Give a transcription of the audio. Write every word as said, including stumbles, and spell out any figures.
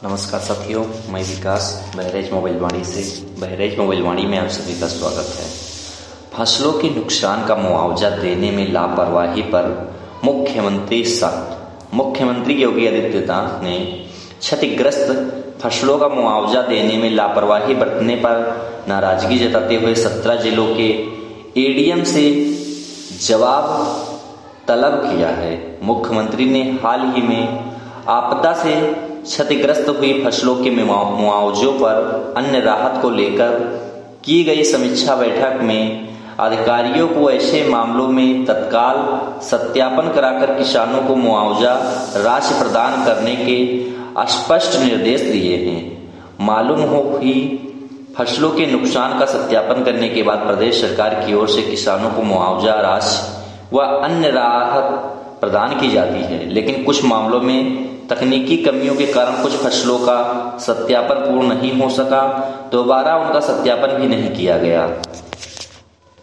नमस्कार साथियों, मैं विकास बहराइच मोबाइल वाणी से बहराइच मोबाइल वाणी में आप सभी का स्वागत है। फसलों के नुकसान का मुआवजा देने में लापरवाही पर मुख्यमंत्री सख्त। मुख्यमंत्री योगी आदित्यनाथ ने क्षतिग्रस्त फसलों का मुआवजा देने में लापरवाही बरतने पर नाराजगी जताते हुए सत्रह जिलों के एडीएम से जवाब तलब किया है। मुख्यमंत्री ने हाल ही में आपदा से क्षतिग्रस्त हुई फसलों के मुआवजों पर अन्य राहत को लेकर की गई समीक्षा बैठक में अधिकारियों को ऐसे मामलों में तत्काल सत्यापन कराकर किसानों को मुआवजा राशि प्रदान करने के स्पष्ट निर्देश दिए हैं। मालूम हो कि फसलों के नुकसान का सत्यापन करने के बाद प्रदेश सरकार की ओर से किसानों को मुआवजा राशि व अन्य राहत प्रदान की जाती है, लेकिन कुछ मामलों में तकनीकी कमियों के कारण कुछ फसलों का सत्यापन पूर्ण नहीं हो सका, दोबारा उनका सत्यापन भी नहीं किया गया।